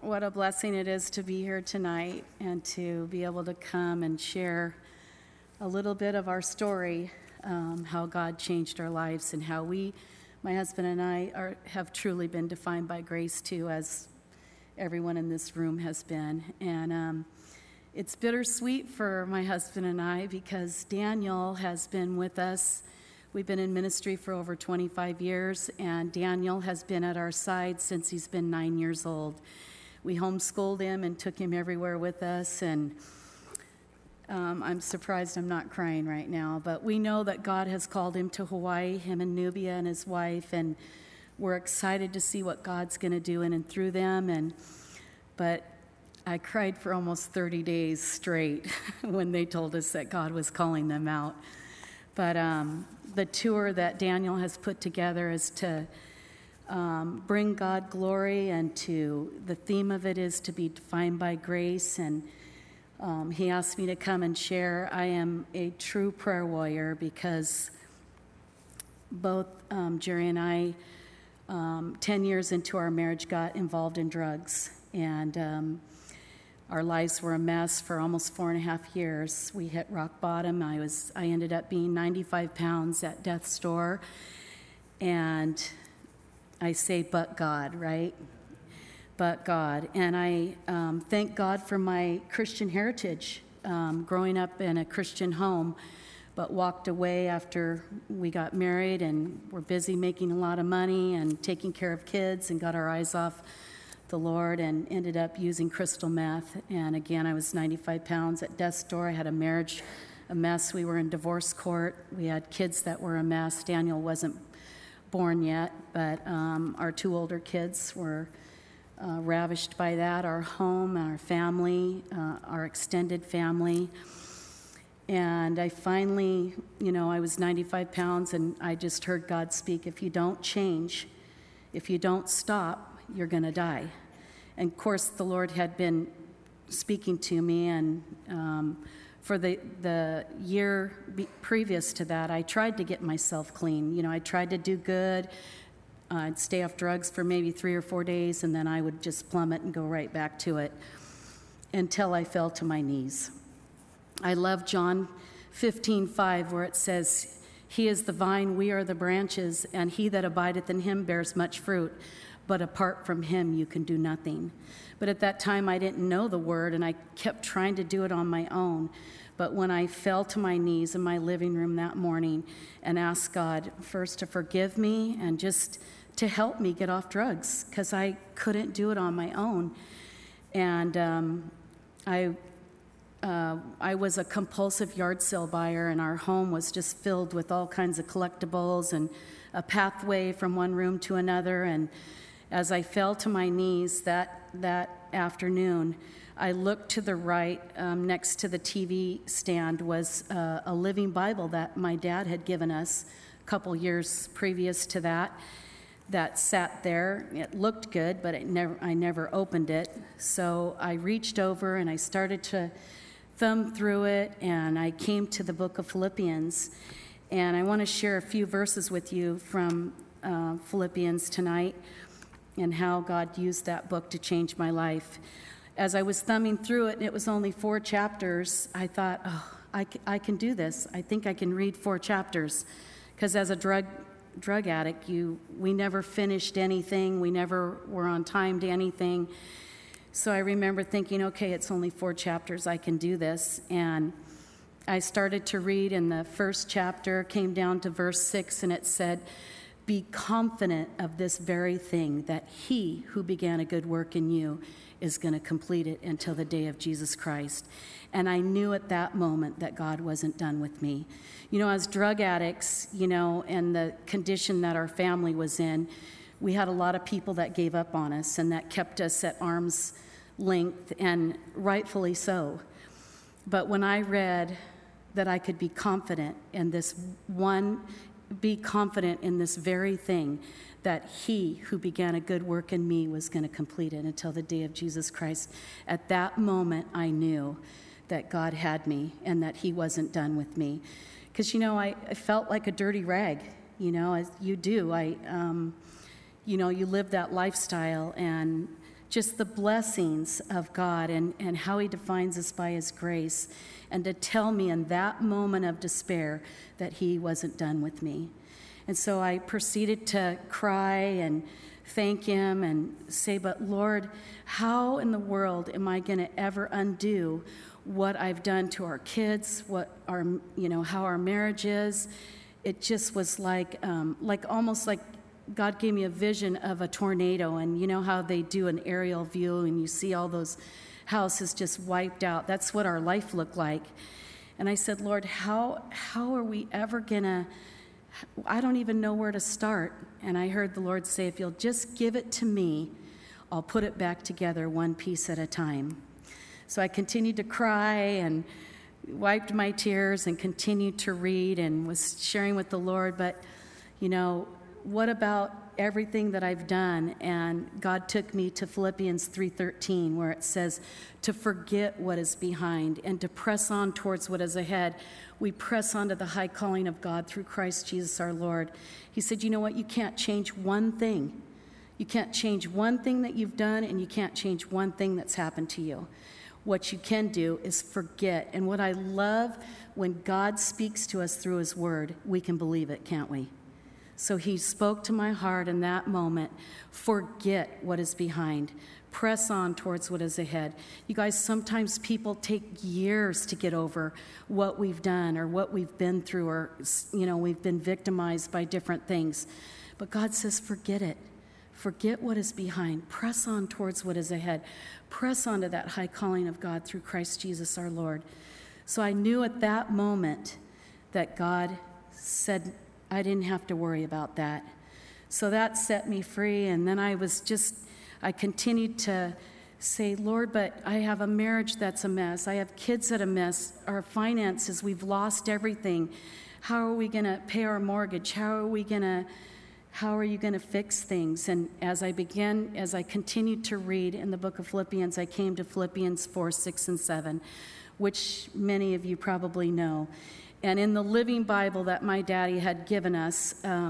what a blessing it is to be here tonight and to be able to come and share a little bit of our story, how God changed our lives and how my husband and I have truly been defined by grace too, as everyone in this room has been. And it's bittersweet for my husband and I because Daniel has been with us. We've been in ministry for over 25 years, and Daniel has been at our side since he's been 9 years old. We homeschooled him and took him everywhere with us, and I'm surprised I'm not crying right now, but we know that God has called him to Hawaii, him and Nubia and his wife, and we're excited to see what God's going to do in and through them. But I cried for almost 30 days straight when they told us that God was calling them out. But the tour that Daniel has put together is to bring God glory, and the theme of it is to be defined by grace. And he asked me to come and share. I am a true prayer warrior because both Jerry and I, 10 years into our marriage, got involved in drugs. And our lives were a mess for almost 4.5 years. We hit rock bottom. I ended up being 95 pounds at death's door. And I say, but God, right? But God. And I thank God for my Christian heritage, growing up in a Christian home, but walked away after we got married and were busy making a lot of money and taking care of kids and got our eyes off the Lord and ended up using crystal meth. And again, I was 95 pounds at death's door. I had a marriage, a mess. We were in divorce court. We had kids that were a mess. Daniel wasn't born yet, but our 2 older kids were ravished by that, our home, our family, our extended family. And I finally, I was 95 pounds, and I just heard God speak, if you don't change, if you don't stop, you're going to die. And of course, the Lord had been speaking to me, and for the year previous to that, I tried to get myself clean. I tried to do good. I'd stay off drugs for maybe 3 or 4 days, and then I would just plummet and go right back to it until I fell to my knees. I love John 15:5, where it says, He is the vine, we are the branches, and he that abideth in him bears much fruit. But apart from him, you can do nothing. But at that time, I didn't know the word, and I kept trying to do it on my own. But when I fell to my knees in my living room that morning and asked God first to forgive me and just to help me get off drugs, because I couldn't do it on my own. And I was a compulsive yard sale buyer, and our home was just filled with all kinds of collectibles and a pathway from one room to another. And as I fell to my knees that afternoon, I looked to the right. Next to the TV stand was a living Bible that my dad had given us a couple years previous to that sat there. It looked good, but I never opened it. So I reached over and I started to thumb through it, and I came to the book of Philippians. And I want to share a few verses with you from Philippians tonight, and how God used that book to change my life. As I was thumbing through it, and it was only 4 chapters, I thought, I can do this. I think I can read 4 chapters. Because as a drug addict, we never finished anything. We never were on time to anything. So I remember thinking, okay, it's only 4 chapters. I can do this. And I started to read, and the first chapter came down to verse 6, and it said, be confident of this very thing, that he who began a good work in you is going to complete it until the day of Jesus Christ. And I knew at that moment that God wasn't done with me. As drug addicts, and the condition that our family was in, we had a lot of people that gave up on us and that kept us at arm's length, and rightfully so. But when I read that I could be confident in this very thing, that he who began a good work in me was going to complete it until the day of Jesus Christ. At that moment, I knew that God had me and that he wasn't done with me. Because, I felt like a dirty rag, as you do. You live that lifestyle, and just the blessings of God and how he defines us by his grace, and to tell me in that moment of despair that he wasn't done with me. And so I proceeded to cry and thank him and say, but Lord, how in the world am I going to ever undo what I've done to our kids, how our marriage is? It just was like almost like God gave me a vision of a tornado, and you know how they do an aerial view and you see all those houses just wiped out. That's what our life looked like. And I said, Lord, how are we ever gonna, I don't even know where to start. And I heard the Lord say, if you'll just give it to me, I'll put it back together one piece at a time. So I continued to cry and wiped my tears and continued to read and was sharing with the Lord. But, what about everything that I've done? And God took me to Philippians 3:13, where it says to forget what is behind and to press on towards what is ahead. We press on to the high calling of God through Christ Jesus our Lord. He said, you know what? You can't change one thing. You can't change one thing that you've done, and you can't change one thing that's happened to you. What you can do is forget. And what I love, when God speaks to us through his word, we can believe it, can't we? So he spoke to my heart in that moment. Forget what is behind. Press on towards what is ahead. You guys, sometimes people take years to get over what we've done or what we've been through, or, we've been victimized by different things. But God says, forget it. Forget what is behind. Press on towards what is ahead. Press on to that high calling of God through Christ Jesus our Lord. So I knew at that moment that God said I didn't have to worry about that. So that set me free. And then I continued to say, Lord, but I have a marriage that's a mess. I have kids that are a mess. Our finances, we've lost everything. How are we going to pay our mortgage? How are you going to fix things? And as I continued to read in the book of Philippians, I came to Philippians 4:6 and 7, which many of you probably know. And in the Living Bible that my daddy had given us,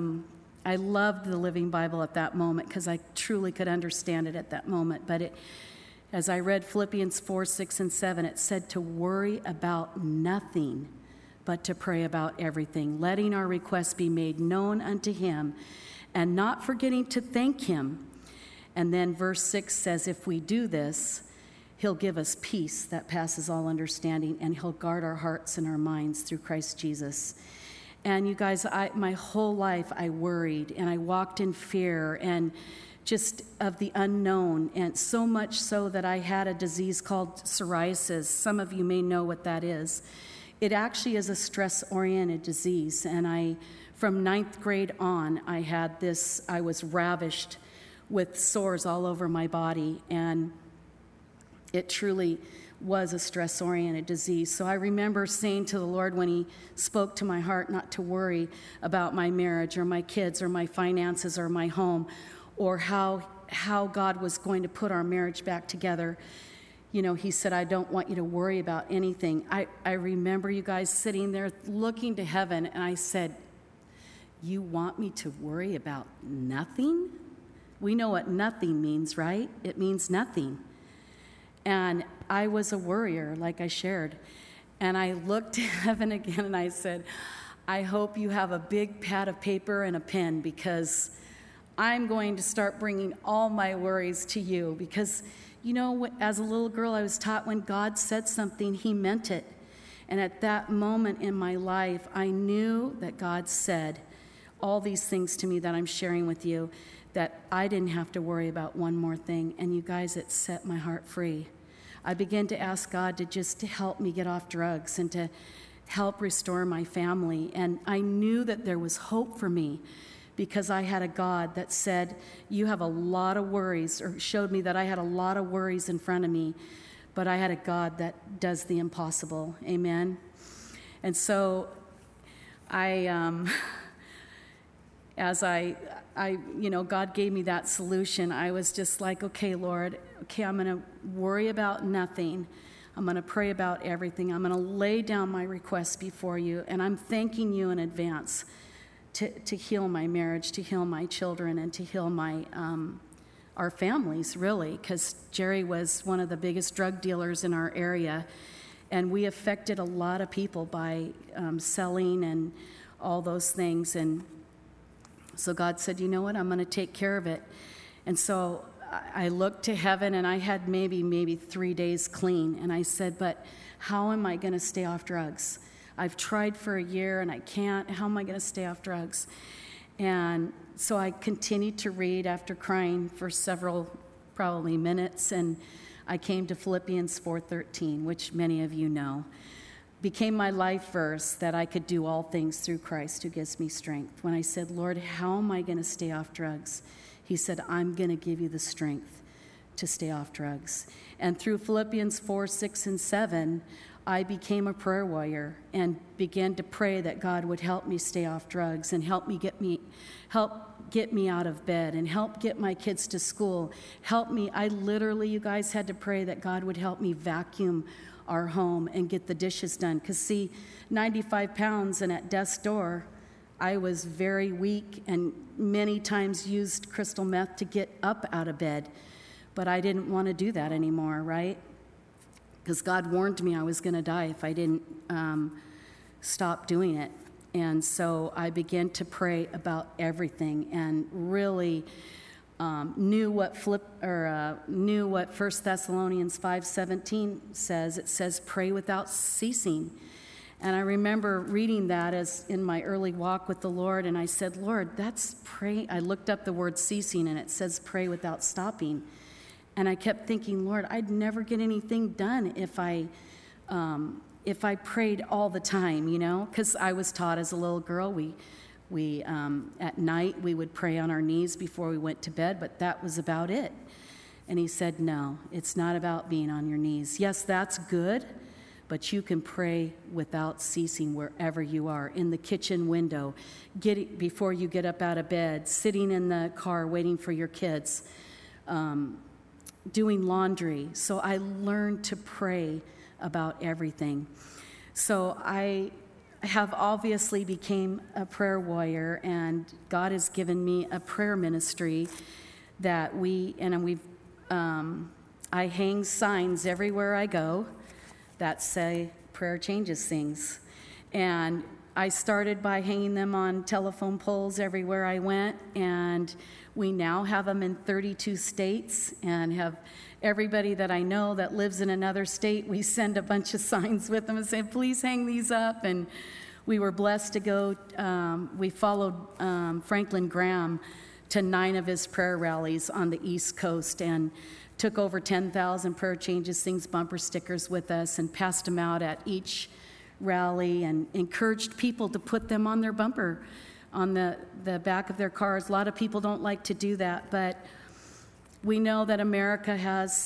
I loved the Living Bible at that moment because I truly could understand it at that moment. But as I read Philippians 4:6 and 7, it said to worry about nothing, but to pray about everything, letting our requests be made known unto him, and not forgetting to thank him. And then verse 6 says, if we do this, he'll give us peace that passes all understanding, and he'll guard our hearts and our minds through Christ Jesus. And you guys, my whole life I worried, and I walked in fear and just of the unknown, and so much so that I had a disease called psoriasis. Some of you may know what that is. It actually is a stress-oriented disease, and from 9th grade on, I was ravished with sores all over my body, and it truly was a stress-oriented disease. So I remember saying to the Lord when he spoke to my heart not to worry about my marriage or my kids or my finances or my home, or how God was going to put our marriage back together. He said, I don't want you to worry about anything. I remember you guys sitting there looking to heaven, and I said, you want me to worry about nothing? We know what nothing means, right? It means nothing. And I was a worrier, like I shared. And I looked to heaven again, and I said, I hope you have a big pad of paper and a pen, because I'm going to start bringing all my worries to you. Because, as a little girl, I was taught when God said something, he meant it. And at that moment in my life, I knew that God said all these things to me that I'm sharing with you, that I didn't have to worry about one more thing. And you guys, it set my heart free. I began to ask God to help me get off drugs and to help restore my family. And I knew that there was hope for me, because I had a God that said, you have a lot of worries, or showed me that I had a lot of worries in front of me, but I had a God that does the impossible. Amen. And so God gave me that solution. I was just like, okay, Lord, I'm going to worry about nothing. I'm going to pray about everything. I'm going to lay down my requests before you, and I'm thanking you in advance to heal my marriage, to heal my children, and to heal my our families, really, because Jerry was one of the biggest drug dealers in our area, and we affected a lot of people by selling and all those things. And so God said, you know what, I'm going to take care of it. And so I looked to heaven, and I had maybe 3 days clean, and I said, but how am I going to stay off drugs? I've tried for a year, and I can't. How am I going to stay off drugs? And so I continued to read after crying for several, probably minutes, and I came to Philippians 4:13, which many of you know, became my life verse that I could do all things through Christ who gives me strength. When I said, Lord, how am I going to stay off drugs? He said, I'm going to give you the strength to stay off drugs. And through Philippians 4, 6, and 7, I became a prayer warrior and began to pray that God would help me stay off drugs and help get me out of bed and help get my kids to school. Help me. I literally, you guys, had to pray that God would help me vacuum our home and get the dishes done. Because see, 95 pounds and at death's door, I was very weak and many times used crystal meth to get up out of bed. But I didn't want to do that anymore, right? Because God warned me I was going to die if I didn't stop doing it. And so I began to pray about everything and really knew what 1 Thessalonians 5:17 says. It says, pray without ceasing. And I remember reading that as in my early walk with the Lord, and I said, Lord, that's pray. I looked up the word ceasing, and it says pray without stopping. And I kept thinking, Lord, I'd never get anything done if I prayed all the time, you know, because I was taught as a little girl, we at night we would pray on our knees before we went to bed, but that was about it. And he said, no, it's not about being on your knees. Yes, that's good, but you can pray without ceasing wherever you are, in the kitchen window, before you get up out of bed, sitting in the car waiting for your kids, doing laundry. So I learned to pray about everything. So I have obviously became a prayer warrior, and God has given me a prayer ministry that I hang signs everywhere I go that say prayer changes things. And I started by hanging them on telephone poles everywhere I went, and we now have them in 32 states and have everybody that I know that lives in another state, we send a bunch of signs with them and say, please hang these up. And we were blessed to go, we followed Franklin Graham to 9 of his prayer rallies on the East Coast and took over 10,000 Prayer Changes Things bumper stickers with us and passed them out at each rally and encouraged people to put them on their bumper on the back of their cars. A lot of people don't like to do that, but we know that America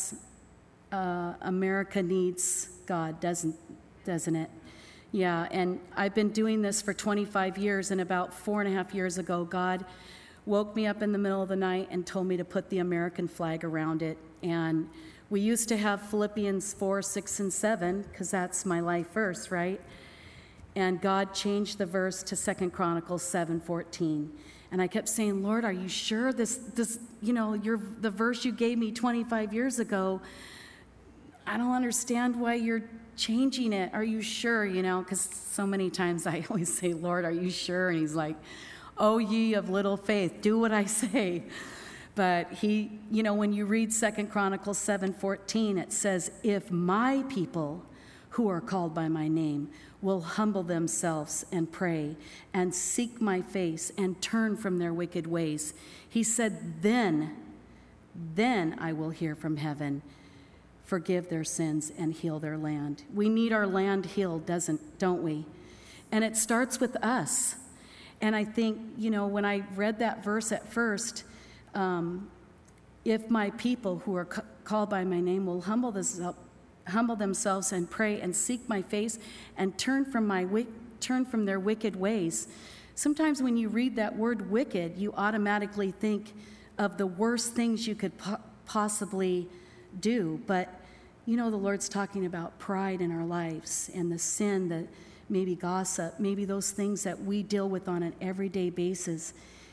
needs God, doesn't it? Yeah, and I've been doing this for 25 years, and about 4.5 years ago, God woke me up in the middle of the night and told me to put the American flag around it. And we used to have Philippians 4, 6, and 7, because that's my life verse, right? And God changed the verse to 2 Chronicles 7:14. And I kept saying, Lord, are you sure this the verse you gave me 25 years ago, I don't understand why you're changing it. Are you sure? Because so many times I always say, Lord, are you sure? And he's like, oh, ye of little faith, do what I say. But he, when you read 2 Chronicles 7:14, it says, if my people who are called by my name will humble themselves and pray and seek my face and turn from their wicked ways, he said, then I will hear from heaven, forgive their sins and heal their land. We need our land healed, don't we? And it starts with us. And I think, when I read that verse at first, if my people who are called by my name will humble themselves and pray and seek my face and turn from their wicked ways. Sometimes when you read that word wicked, you automatically think of the worst things you could possibly do. But, the Lord's talking about pride in our lives and the sin, that maybe gossip, maybe those things that we deal with on an everyday basis.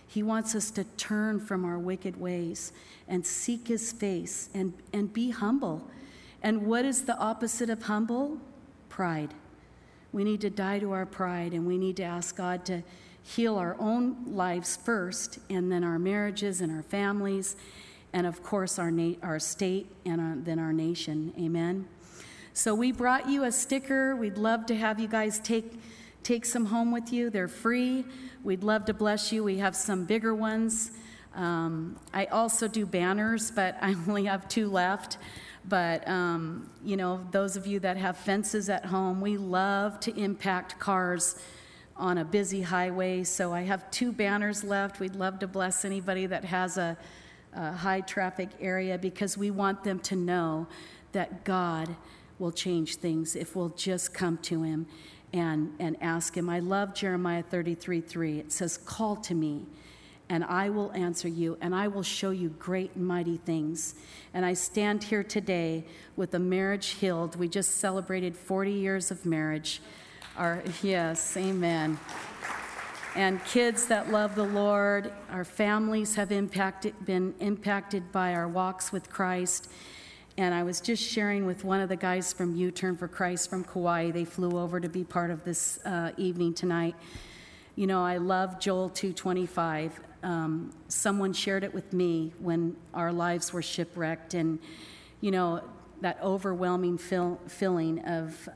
He wants us to turn from our wicked ways and seek his face and be humble. And what is the opposite of humble? Pride. We need to die to our pride, and we need to ask God to heal our own lives first, and then our marriages and our families, and of course our state and then our nation. Amen. So we brought you a sticker. We'd love to have you guys take some home with you. They're free. We'd love to bless you. We have some bigger ones. I also do banners, but I only have 2 left. But, those of you that have fences at home, we love to impact cars on a busy highway. So I have 2 banners left. We'd love to bless anybody that has a high traffic area, because we want them to know that God will change things if we'll just come to him and ask him. I love Jeremiah 33:3. It says, "Call to me, and I will answer you, and I will show you great and mighty things." And I stand here today with a marriage healed. We just celebrated 40 years of marriage. Yes, amen. And kids that love the Lord. Our families have been impacted by our walks with Christ. And I was just sharing with one of the guys from U-Turn for Christ from Kauai. They flew over to be part of this evening tonight. I love Joel 2:25. Someone shared it with me when our lives were shipwrecked, and that overwhelming feeling of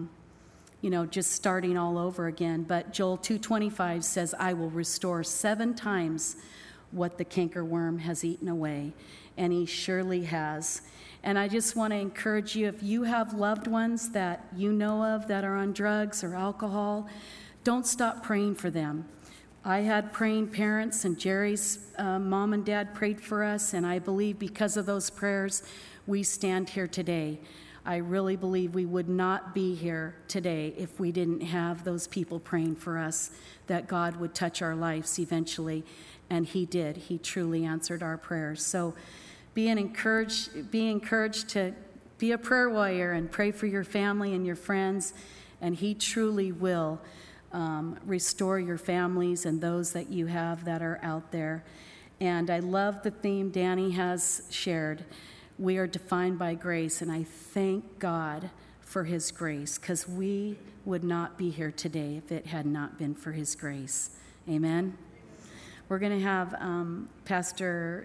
just starting all over again. But Joel 2:25 says, "I will restore 7 times what the cankerworm has eaten away," and he surely has. And I just want to encourage you, if you have loved ones that you know of that are on drugs or alcohol, don't stop praying for them. I had praying parents, and Jerry's mom and dad prayed for us, and I believe because of those prayers, we stand here today. I really believe we would not be here today if we didn't have those people praying for us, that God would touch our lives eventually, and he did. He truly answered our prayers. So be encouraged to be a prayer warrior and pray for your family and your friends, and he truly will restore your families and those that you have that are out there. And I love the theme Danny has shared. We are defined by grace, and I thank God for his grace, because we would not be here today if it had not been for his grace. Amen. We're going to have Pastor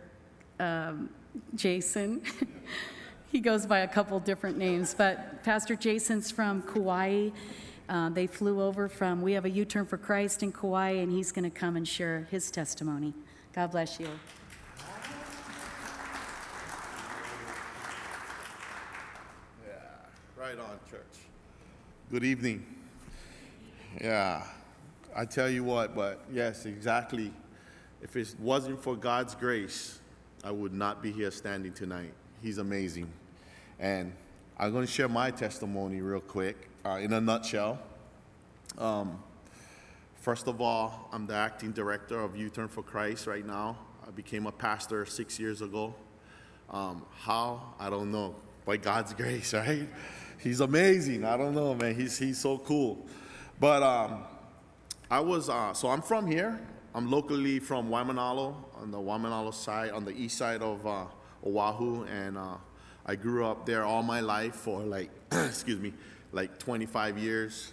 Jason. He goes by a couple different names, but Pastor Jason's from Kauai. They flew over we have a U-Turn for Christ in Kauai, and he's going to come and share his testimony. God bless you. Yeah, right on, church. Good evening. Yeah, I tell you what, but yes, exactly. If it wasn't for God's grace, I would not be here standing tonight. He's amazing. And I'm going to share my testimony real quick, in a nutshell. First of all, I'm the acting director of U-Turn for Christ right now. I became a pastor 6 years ago. How? I don't know. By God's grace, right? He's amazing. I don't know, man. He's so cool. But so I'm from here. I'm locally from Waimanalo, on the Waimanalo side, on the east side of Oahu, and I grew up there all my life for like 25 years.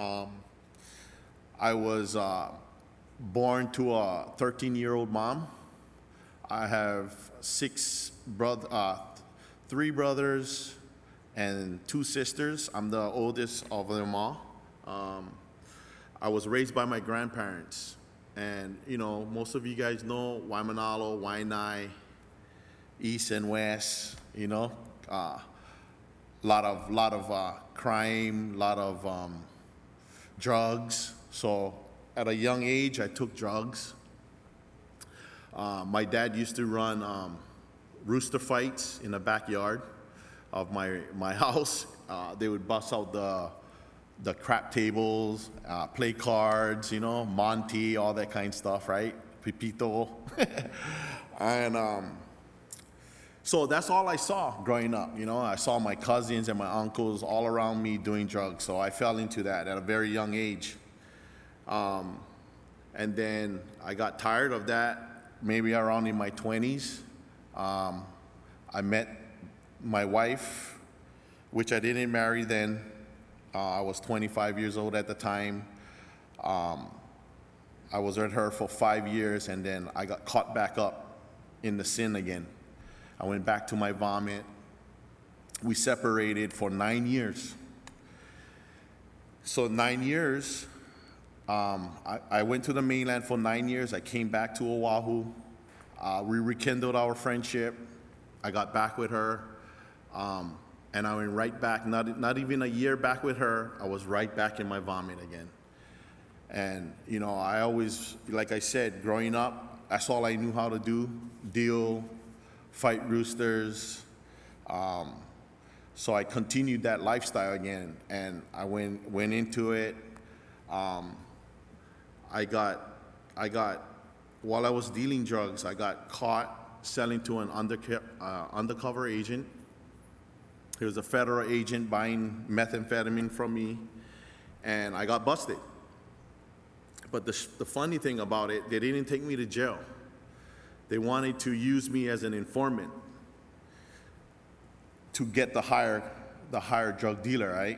I was born to a 13-year-old mom. I have 3 brothers and 2 sisters. I'm the oldest of them all. I was raised by my grandparents. And, most of you guys know Waimanalo, Waianae, East and West, lot of crime, lot of drugs. So at a young age, I took drugs. My dad used to run rooster fights in the backyard of my house. They would bust out the crap tables, play cards, Monty, all that kind of stuff, right? Pipito. And so that's all I saw growing up, I saw my cousins and my uncles all around me doing drugs, so I fell into that at a very young age. And then I got tired of that, maybe around in my 20s. I met my wife, which I didn't marry then. I was 25 years old at the time. I was with her for 5 years, and then I got caught back up in the sin again. I went back to my vomit. We separated for 9 years. So 9 years, I went to the mainland for 9 years. I came back to Oahu. We rekindled our friendship. I got back with her, and I went right back, not even a year back with her, I was right back in my vomit again. And, I always, like I said, growing up, that's all I knew how to do, deal, fight roosters. So I continued that lifestyle again, and I went into it. I got, while I was dealing drugs, I got caught selling to an undercover agent. He was a federal agent buying methamphetamine from me, and I got busted. But the funny thing about it, they didn't take me to jail. They wanted to use me as an informant to get the higher drug dealer, right?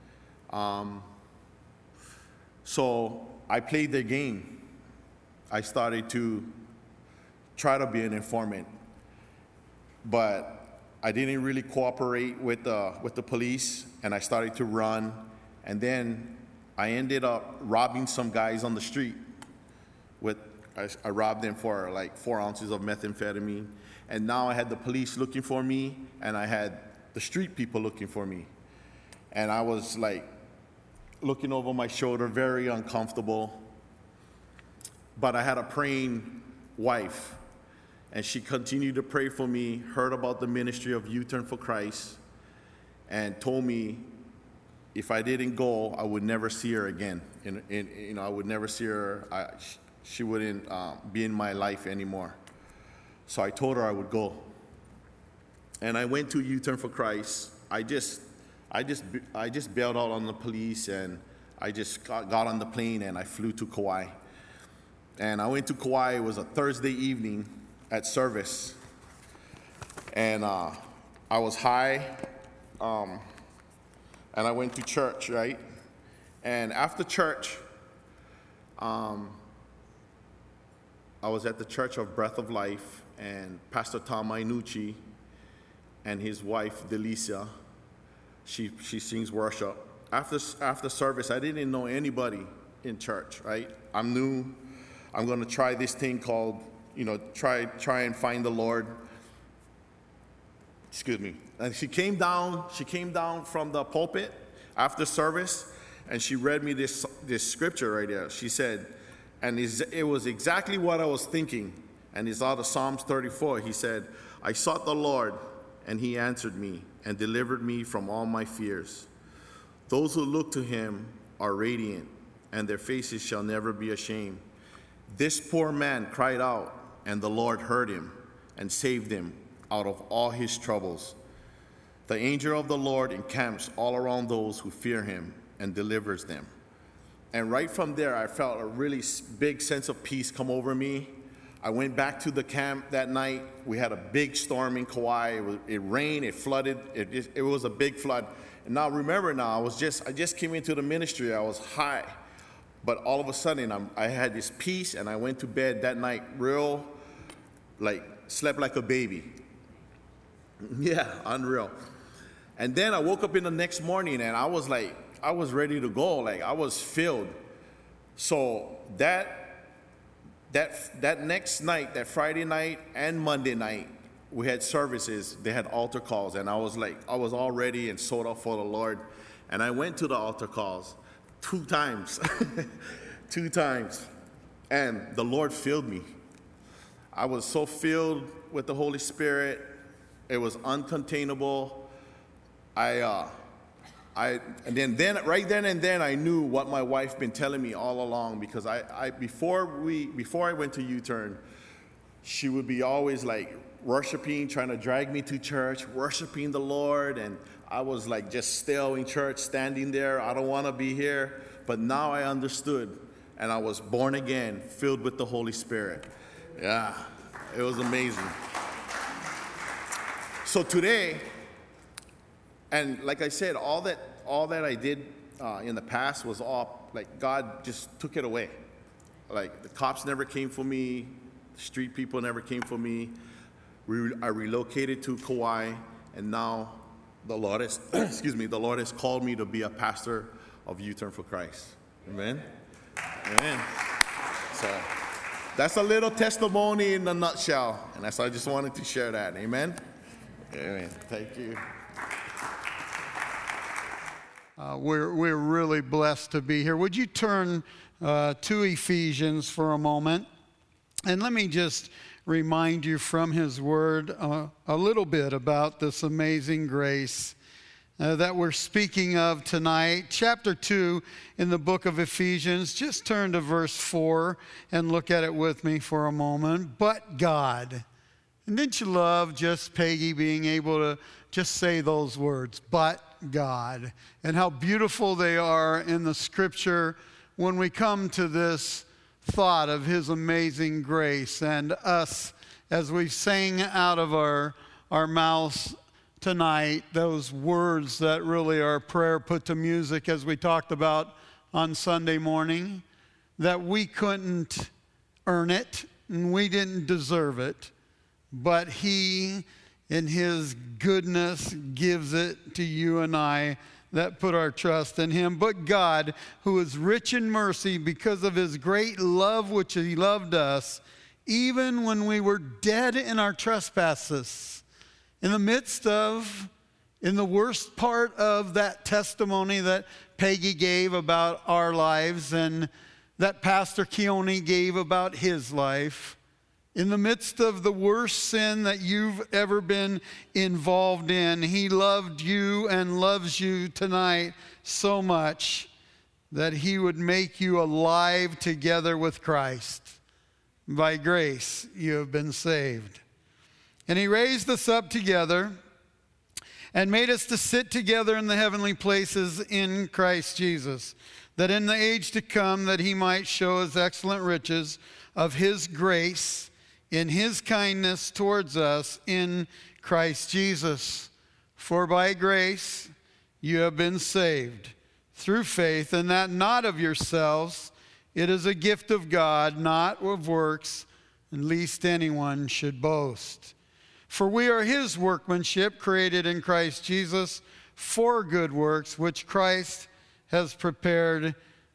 So I played their game. I started to try to be an informant, but I didn't really cooperate with the police, and I started to run, and then I ended up robbing some guys on the street. I robbed them for like 4 ounces of methamphetamine, and now I had the police looking for me, and I had the street people looking for me, and I was like looking over my shoulder, very uncomfortable. But I had a praying wife, and she continued to pray for me, heard about the ministry of U-Turn for Christ, and told me if I didn't go, I would never see her again. I would never see her. She wouldn't be in my life anymore. So I told her I would go, and I went to U-Turn for Christ. I just bailed out on the police, and I just got on the plane, and I flew to Kauai. And I went to Kauai. It was a Thursday evening at service, and I was high, and I went to church, right? And after church, I was at the Church of Breath of Life, and Pastor Tom Iannucci and his wife, Delisa, she sings worship. After service, I didn't know anybody in church, right? I'm new. I'm going to try this thing called, try and find the Lord. Excuse me. And she came down from the pulpit after service, and she read me this scripture right there. She said, and it was exactly what I was thinking, and it's out of Psalms 34. He said, I sought the Lord, and he answered me and delivered me from all my fears. Those who look to him are radiant, and their faces shall never be ashamed. This poor man cried out, and the Lord heard him and saved him out of all his troubles. The angel of the Lord encamps all around those who fear him and delivers them. And right from there, I felt a really big sense of peace come over me. I went back to the camp that night. We had a big storm in Kauai. It rained, it flooded. It was a big flood. And now, remember now, I just came into the ministry. I was high. But all of a sudden, I had this peace, and I went to bed that night slept like a baby. Yeah, unreal. And then I woke up in the next morning, and I was ready to go. I was filled. So that next night, that Friday night and Monday night, we had services. They had altar calls, and I was all ready and sold out for the Lord. And I went to the altar calls 2 times. 2 times. And the Lord filled me. I was so filled with the Holy Spirit. It was uncontainable. Right then and then I knew what my wife been telling me all along, because before I went to U-Turn, she would be always worshiping, trying to drag me to church, worshiping the Lord, and I was just still in church, standing there. I don't want to be here. But now I understood and I was born again, filled with the Holy Spirit. Yeah, it was amazing. So today, and like I said, all that I did in the past was all, like, God just took it away. Like, the cops never came for me, the street people never came for me. I relocated to Kauai, and now the Lord has, the Lord has called me to be a pastor of U-Turn for Christ. Amen? Amen. So that's a little testimony in a nutshell, and that's I just wanted to share that. Amen? Amen. Thank you. We're really blessed to be here. Would you turn to Ephesians for a moment? And let me just remind you from his word a little bit about this amazing grace that we're speaking of tonight. Chapter 2 in the book of Ephesians. Just turn to verse 4 and look at it with me for a moment. But God. And didn't you love just Peggy being able to just say those words, but God, and how beautiful they are in the scripture when we come to this thought of his amazing grace, and us as we sang out of our mouths tonight, those words that really are prayer put to music, as we talked about on Sunday morning, that we couldn't earn it and we didn't deserve it, but he in his goodness gives it to you and I that put our trust in him. But God, who is rich in mercy because of his great love which he loved us, even when we were dead in our trespasses, in the worst part of that testimony that Peggy gave about our lives and that Pastor Keone gave about his life, in the midst of the worst sin that you've ever been involved in, he loved you and loves you tonight so much that he would make you alive together with Christ. By grace, you have been saved. And he raised us up together and made us to sit together in the heavenly places in Christ Jesus, that in the age to come that he might show his excellent riches of his grace in his kindness towards us in Christ Jesus. For by grace you have been saved through faith, and that not of yourselves. It is a gift of God, not of works, lest anyone should boast. For we are his workmanship, created in Christ Jesus for good works, which Christ has prepared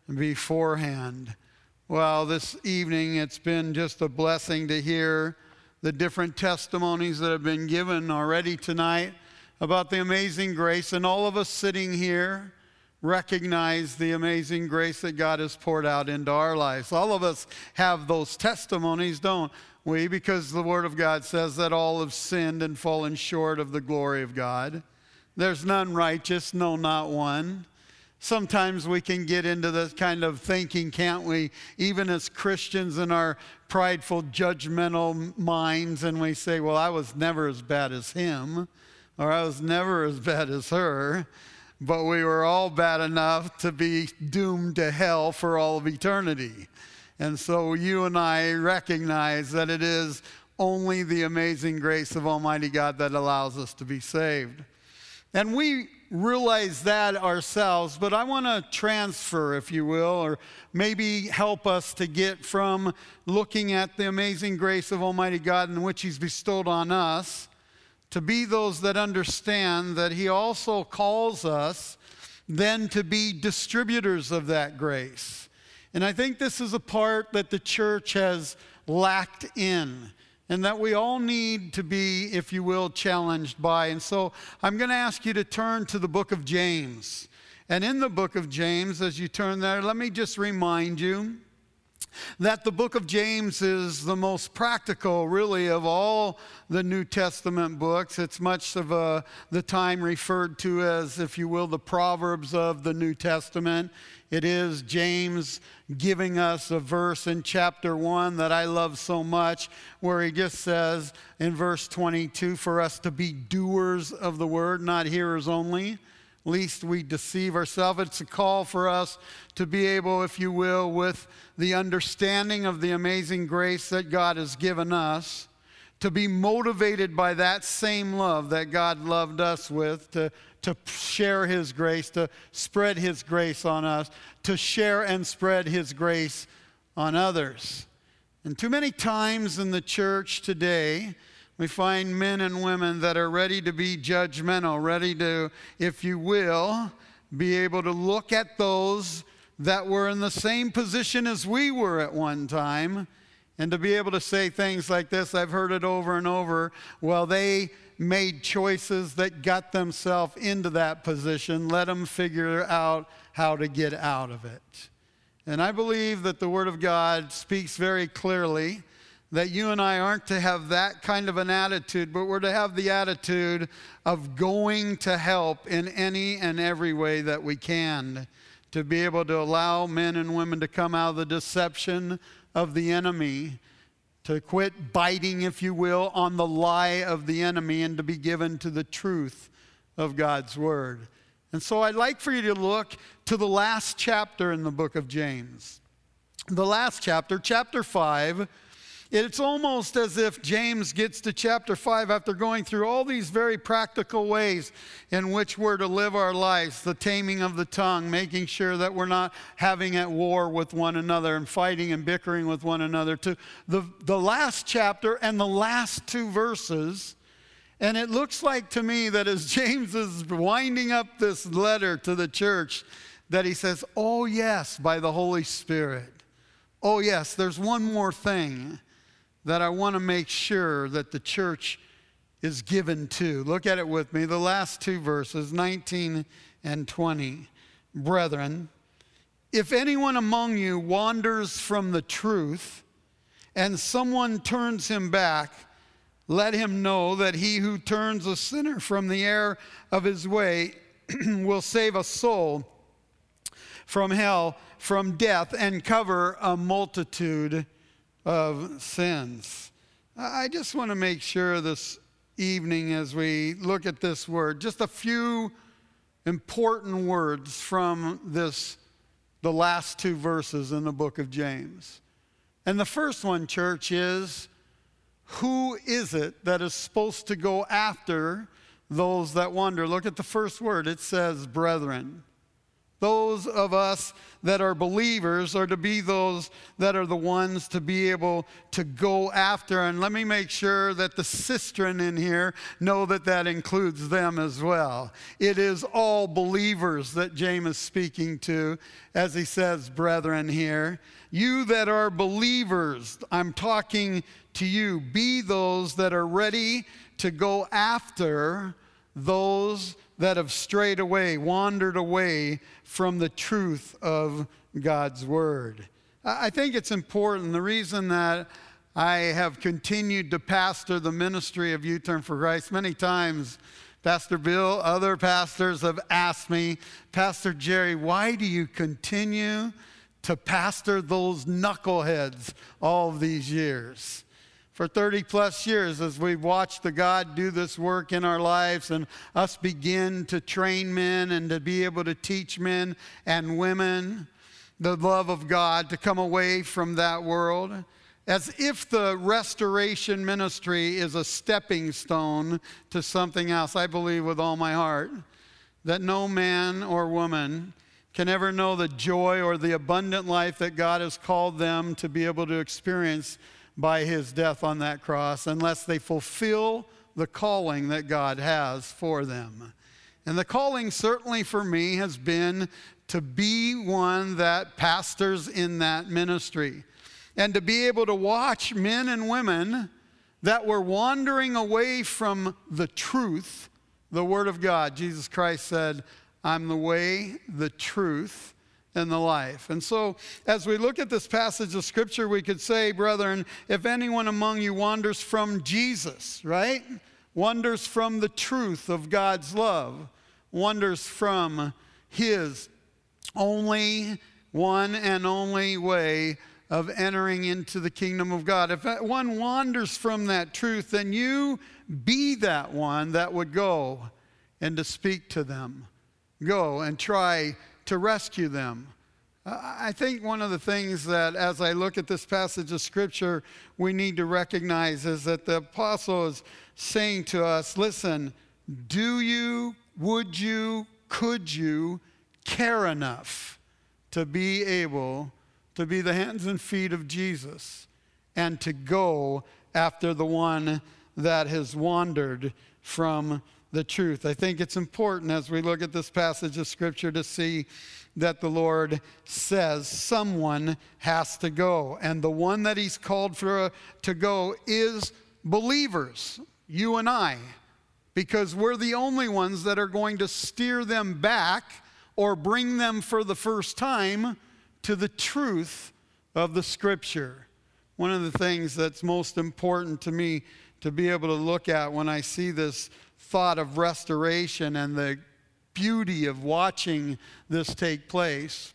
beforehand. Well, this evening it's been just a blessing to hear the different testimonies that have been given already tonight about the amazing grace. And all of us sitting here recognize the amazing grace that God has poured out into our lives. All of us have those testimonies, don't we? Because the Word of God says that all have sinned and fallen short of the glory of God. There's none righteous, no, not one. Sometimes we can get into this kind of thinking, can't we, even as Christians in our prideful, judgmental minds, and we say, well, I was never as bad as him, or I was never as bad as her, but we were all bad enough to be doomed to hell for all of eternity. And so you and I recognize that it is only the amazing grace of Almighty God that allows us to be saved. And we realize that ourselves, but I want to transfer, if you will, or maybe help us to get from looking at the amazing grace of Almighty God in which he's bestowed on us, to be those that understand that he also calls us then to be distributors of that grace. And I think this is a part that the church has lacked in, and that we all need to be, if you will, challenged by. And so I'm going to ask you to turn to the book of James. And in the book of James, as you turn there, let me just remind you that the book of James is the most practical, really, of all the New Testament books. It's much of the time referred to as, if you will, the Proverbs of the New Testament. It is James giving us a verse in chapter 1 that I love so much, where he just says in verse 22, for us to be doers of the word, not hearers only, lest we deceive ourselves. It's a call for us to be able, if you will, with the understanding of the amazing grace that God has given us, to be motivated by that same love that God loved us with, to share His grace, to spread His grace on us, to share and spread His grace on others. And too many times in the church today, we find men and women that are ready to be judgmental, ready to, if you will, be able to look at those that were in the same position as we were at one time, and to be able to say things like this. I've heard it over and over. Well, they made choices that got themselves into that position. Let them figure out how to get out of it. And I believe that the Word of God speaks very clearly that you and I aren't to have that kind of an attitude, but we're to have the attitude of going to help in any and every way that we can, to be able to allow men and women to come out of the deception of the enemy, to quit biting, if you will, on the lie of the enemy, and to be given to the truth of God's Word. And so I'd like for you to look to the last chapter in the book of James. The last chapter, chapter 5, it's almost as if James gets to chapter 5 after going through all these very practical ways in which we're to live our lives, the taming of the tongue, making sure that we're not having at war with one another and fighting and bickering with one another, to the last chapter and the last 2 verses. And it looks like to me that as James is winding up this letter to the church, that he says, oh yes, by the Holy Spirit. Oh yes, there's one more thing that I want to make sure that the church is given to. Look at it with me, the last 2 verses, 19 and 20. Brethren, if anyone among you wanders from the truth, and someone turns him back, let him know that he who turns a sinner from the error of his way will save a soul from hell, from death, and cover a multitude of sins. I just want to make sure this evening as we look at this word, just a few important words from the last 2 verses in the book of James. And the first one, church, is who is it that is supposed to go after those that wander? Look at the first word. It says, brethren. Those of us that are believers are to be those that are the ones to be able to go after. And let me make sure that the sistren in here know that that includes them as well. It is all believers that James is speaking to as he says, brethren here. You that are believers, I'm talking to you. Be those that are ready to go after those that have strayed away, wandered away from the truth of God's Word. I think it's important. The reason that I have continued to pastor the ministry of U-Turn for Christ, many times Pastor Bill, other pastors have asked me, Pastor Jerry, why do you continue to pastor those knuckleheads all of these years? For 30 plus years, as we've watched the God do this work in our lives and us begin to train men and to be able to teach men and women the love of God, to come away from that world, as if the restoration ministry is a stepping stone to something else. I believe with all my heart that no man or woman can ever know the joy or the abundant life that God has called them to be able to experience by His death on that cross unless they fulfill the calling that God has for them. And the calling certainly for me has been to be one that pastors in that ministry and to be able to watch men and women that were wandering away from the truth, the Word of God. Jesus Christ said, I'm the way, the truth, and the life. And so as we look at this passage of Scripture, we could say, brethren, if anyone among you wanders from Jesus, right? Wanders from the truth of God's love, wanders from His only one and only way of entering into the kingdom of God. If one wanders from that truth, then you be that one that would go and to speak to them. go and try to rescue them. I think one of the things that, as I look at this passage of Scripture, we need to recognize is that the apostle is saying to us, listen, do you, would you, could you care enough to be able to be the hands and feet of Jesus and to go after the one that has wandered from the truth? I think it's important as we look at this passage of Scripture to see that the Lord says someone has to go. And the one that he's called to go is believers, you and I, because we're the only ones that are going to steer them back or bring them for the first time to the truth of the Scripture. One of the things that's most important to me to be able to look at when I see this thought of restoration and the beauty of watching this take place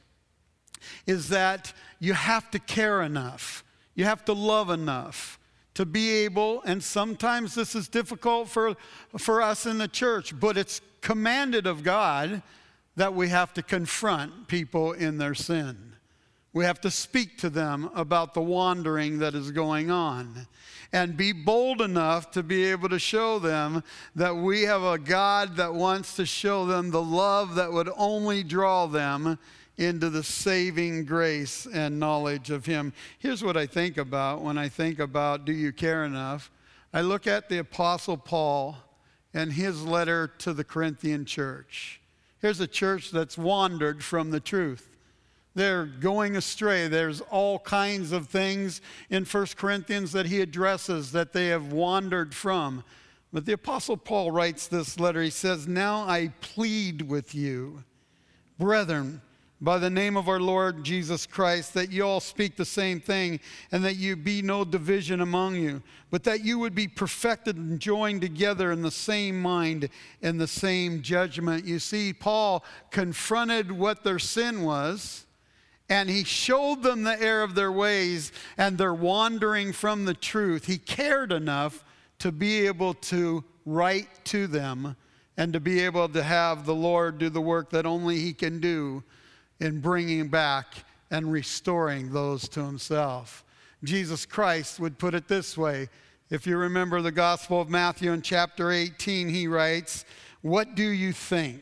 is that you have to care enough. You have to love enough to be able, and sometimes this is difficult for us in the church, but it's commanded of God that we have to confront people in their sin. We have to speak to them about the wandering that is going on and be bold enough to be able to show them that we have a God that wants to show them the love that would only draw them into the saving grace and knowledge of Him. Here's what I think about when I think about do you care enough? I look at the Apostle Paul and his letter to the Corinthian church. Here's a church that's wandered from the truth. They're going astray. There's all kinds of things in 1 Corinthians that he addresses that they have wandered from. But the Apostle Paul writes this letter. He says, "Now I plead with you, brethren, by the name of our Lord Jesus Christ, that you all speak the same thing, and that you be no division among you, but that you would be perfected and joined together in the same mind and the same judgment." You see, Paul confronted what their sin was, and he showed them the error of their ways and their wandering from the truth. He cared enough to be able to write to them and to be able to have the Lord do the work that only He can do in bringing back and restoring those to Himself. Jesus Christ would put it this way. If you remember the Gospel of Matthew in chapter 18, He writes, "What do you think?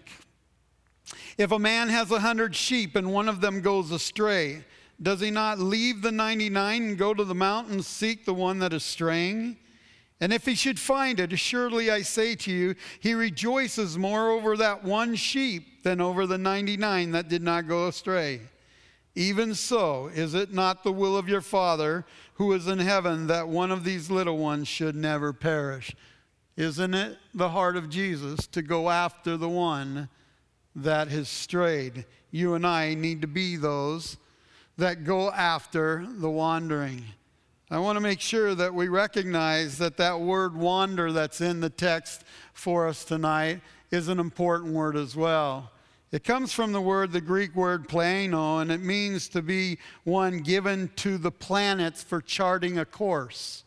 If a man has 100 sheep and one of them goes astray, does he not leave the 99 and go to the mountain and seek the one that is straying? And if he should find it, assuredly I say to you, he rejoices more over that one sheep than over the 99 that did not go astray. Even so, is it not the will of your Father who is in heaven that one of these little ones should never perish?" Isn't it the heart of Jesus to go after the one that has strayed? You and I need to be those that go after the wandering. I want to make sure that we recognize that that word wander that's in the text for us tonight is an important word as well. It comes from the Greek word plano, and it means to be one given to the planets for charting a course.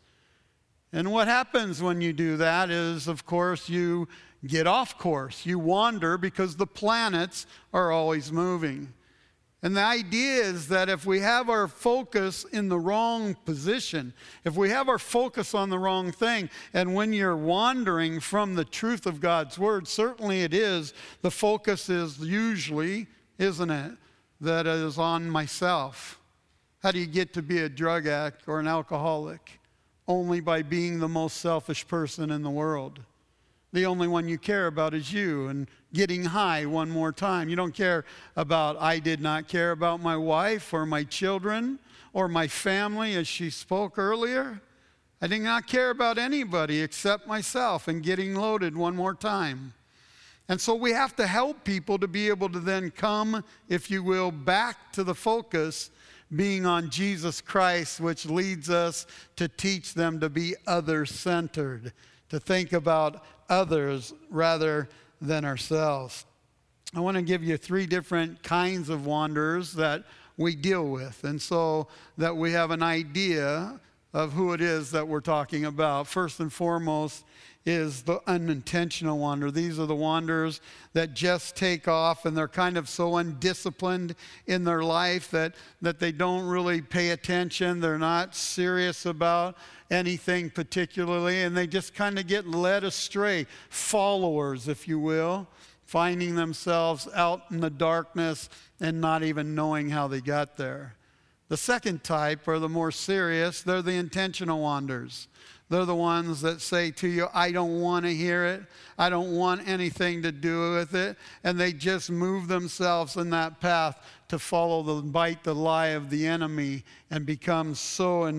And what happens when you do that is, of course, you get off course. You wander because the planets are always moving. And the idea is that if we have our focus in the wrong position, if we have our focus on the wrong thing, and when you're wandering from the truth of God's Word, certainly it is, the focus is usually, isn't it, that it is on myself. How do you get to be a drug addict or an alcoholic? Only by being the most selfish person in the world. The only one you care about is you and getting high one more time. You don't care about, I did not care about my wife or my children or my family as she spoke earlier. I did not care about anybody except myself and getting loaded one more time. And so we have to help people to be able to then come, if you will, back to the focus being on Jesus Christ, which leads us to teach them to be other-centered, to think about others rather than ourselves. I want to give you 3 different kinds of wanderers that we deal with, and so that we have an idea of who it is that we're talking about. First and foremost is the unintentional wander. These are the wanderers that just take off, and they're kind of so undisciplined in their life that they don't really pay attention. They're not serious about anything particularly, and they just kind of get led astray. Followers, if you will, finding themselves out in the darkness and not even knowing how they got there. The second type are the more serious. They're the intentional wanderers. They're the ones that say to you, I don't want to hear it. I don't want anything to do with it. And they just move themselves in that path to follow bite the lie of the enemy and become so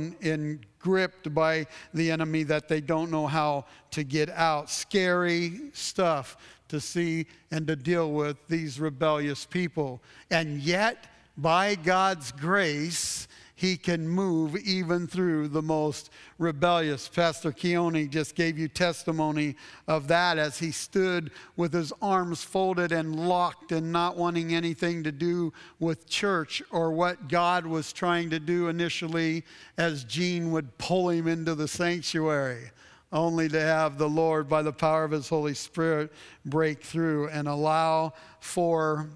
gripped by the enemy that they don't know how to get out. Scary stuff to see and to deal with these rebellious people. And yet, by God's grace, He can move even through the most rebellious. Pastor Keone just gave you testimony of that as he stood with his arms folded and locked and not wanting anything to do with church or what God was trying to do initially as Gene would pull him into the sanctuary, only to have the Lord, by the power of His Holy Spirit, break through and allow for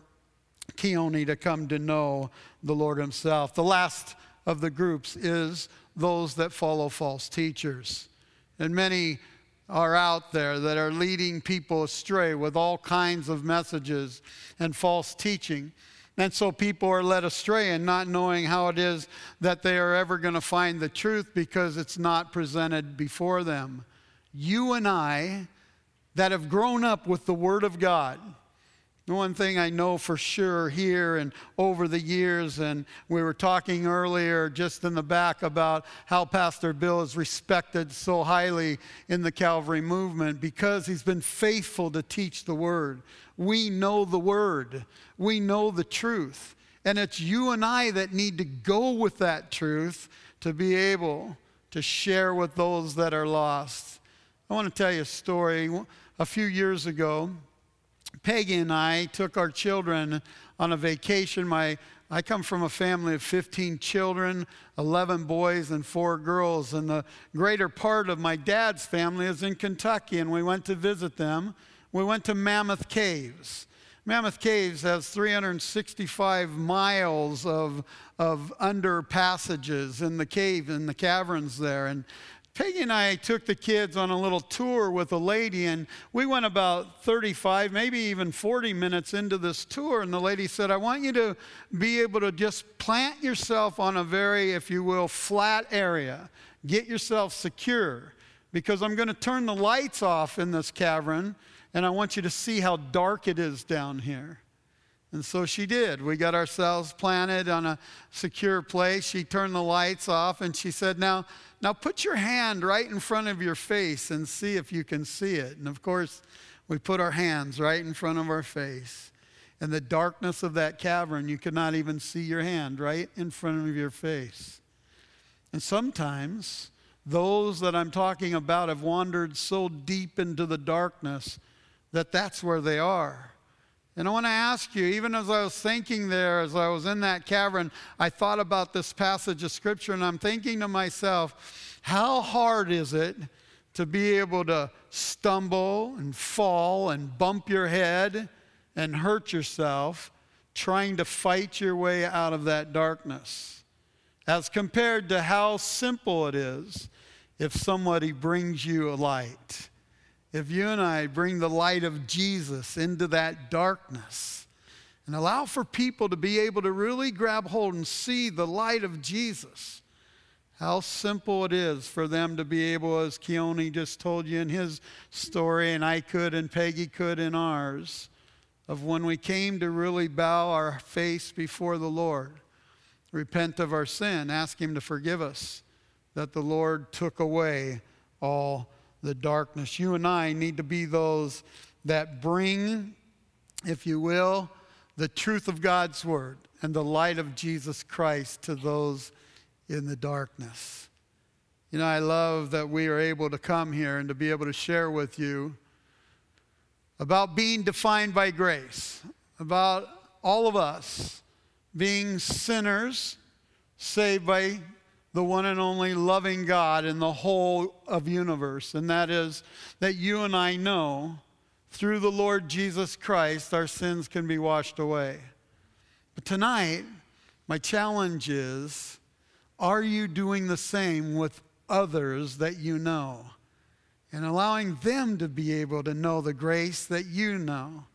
Keone to come to know the Lord Himself. The last of the groups is those that follow false teachers. And many are out there that are leading people astray with all kinds of messages and false teaching. And so people are led astray and not knowing how it is that they are ever going to find the truth because it's not presented before them. You and I that have grown up with the Word of God, the one thing I know for sure here and over the years, and we were talking earlier just in the back about how Pastor Bill is respected so highly in the Calvary movement because he's been faithful to teach the Word. We know the Word. We know the truth. And it's you and I that need to go with that truth to be able to share with those that are lost. I want to tell you a story. A few years ago, Peggy and I took our children on a vacation. I come from a family of 15 children, 11 boys and 4 girls. And the greater part of my dad's family is in Kentucky, and we went to visit them. We went to Mammoth Caves. Mammoth Caves has 365 miles of under passages in the cave, in the caverns there. And Peggy and I took the kids on a little tour with a lady, and we went about 35, maybe even 40 minutes into this tour, and the lady said, I want you to be able to just plant yourself on a very, if you will, flat area. Get yourself secure, because I'm going to turn the lights off in this cavern, and I want you to see how dark it is down here. And so she did. We got ourselves planted on a secure place. She turned the lights off, and she said, Now put your hand right in front of your face and see if you can see it. And of course, we put our hands right in front of our face. In the darkness of that cavern, you could not even see your hand right in front of your face. And sometimes those that I'm talking about have wandered so deep into the darkness that that's where they are. And I want to ask you, even as I was thinking there, as I was in that cavern, I thought about this passage of Scripture, and I'm thinking to myself, how hard is it to be able to stumble and fall and bump your head and hurt yourself trying to fight your way out of that darkness, as compared to how simple it is if somebody brings you a light. If you and I bring the light of Jesus into that darkness and allow for people to be able to really grab hold and see the light of Jesus, how simple it is for them to be able, as Keone just told you in his story, and I could and Peggy could in ours, of when we came to really bow our face before the Lord, repent of our sin, ask Him to forgive us, that the Lord took away all the darkness. You and I need to be those that bring, if you will, the truth of God's Word and the light of Jesus Christ to those in the darkness. You know, I love that we are able to come here and to be able to share with you about being defined by grace, about all of us being sinners saved by the one and only loving God in the whole of universe, and that is that you and I know through the Lord Jesus Christ our sins can be washed away. But tonight, my challenge is, are you doing the same with others that you know and allowing them to be able to know the grace that you know?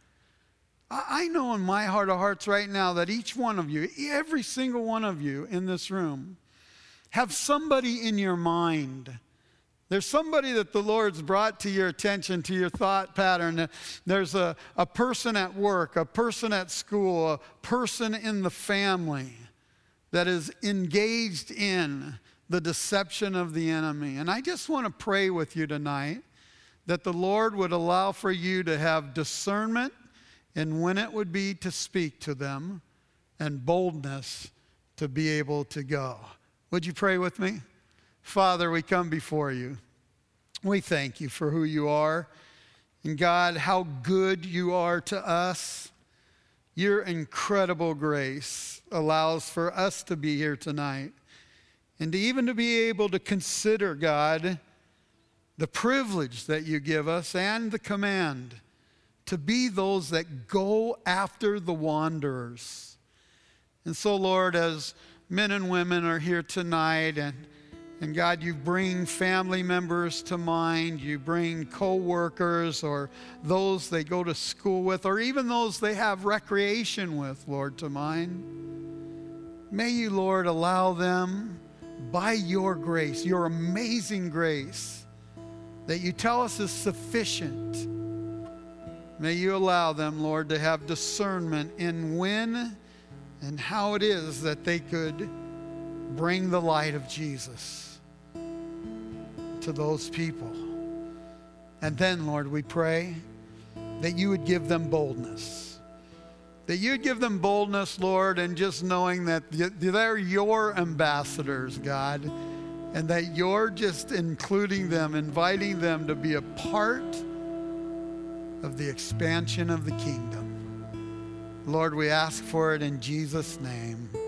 I know in my heart of hearts right now that each one of you, every single one of you in this room, have somebody in your mind. There's somebody that the Lord's brought to your attention, to your thought pattern. There's a person at work, a person at school, a person in the family that is engaged in the deception of the enemy. And I just want to pray with you tonight that the Lord would allow for you to have discernment in when it would be to speak to them and boldness to be able to go. Would you pray with me? Father, we come before you. We thank you for who you are. And God, how good you are to us. Your incredible grace allows for us to be here tonight. And even to be able to consider, God, the privilege that you give us and the command to be those that go after the wanderers. And so, Lord, as men and women are here tonight, and God, you bring family members to mind, you bring co-workers or those they go to school with, or even those they have recreation with, Lord, to mind. May you, Lord, allow them by your grace, your amazing grace, that you tell us is sufficient. May you allow them, Lord, to have discernment in when and how it is that they could bring the light of Jesus to those people. And then, Lord, we pray that you would give them boldness. That you would give them boldness, Lord, and just knowing that they're your ambassadors, God, and that you're just including them, inviting them to be a part of the expansion of the kingdom. Lord, we ask for it in Jesus' name.